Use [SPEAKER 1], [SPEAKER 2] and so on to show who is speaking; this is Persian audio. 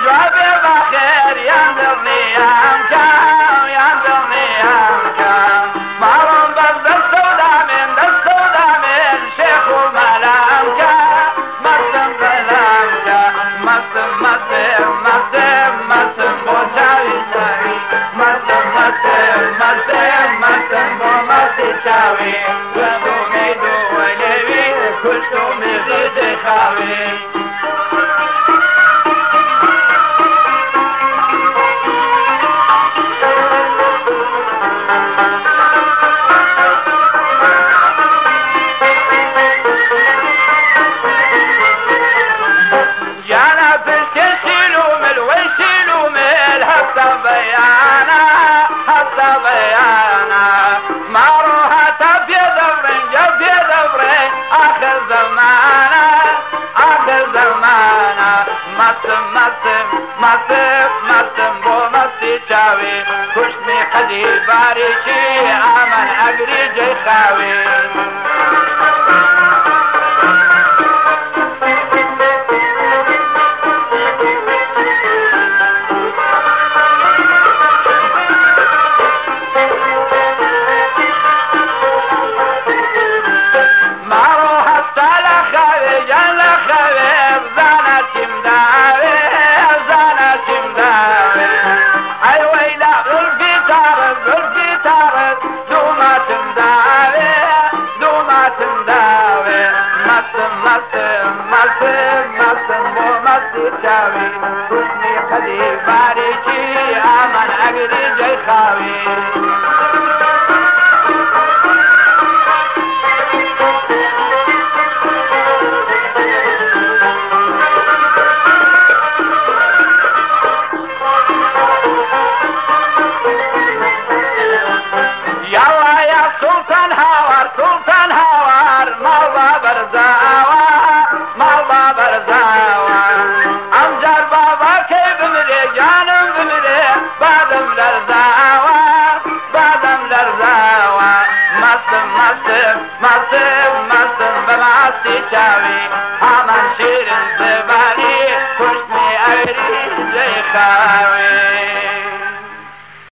[SPEAKER 1] جوابي بخير ينظرني أمكان ينظرني أمكان معلوم بس السودا من شيخ وملامكا مستم بلامكا مستم بوشاوي شاوي مستم بومستي شاوي كشتو ميدو وليوي كشتو ميدو جيخاوي بيانا ما روحت في ذبرين آخر زمانا مستم بو مستی چاوی کشتنی قدی باریشی آمن اگری جی خاوی چاوی کشتنی قدی باریشی آمن اگری جی خاوی یالا یا سلطان هاوار مالبا برزاوا امجار بابا کی بمره جانم بمره بعدم لرزاوا مستم بماستی چاوی همان شیرین زبانی کشتنی ایری جی خاوی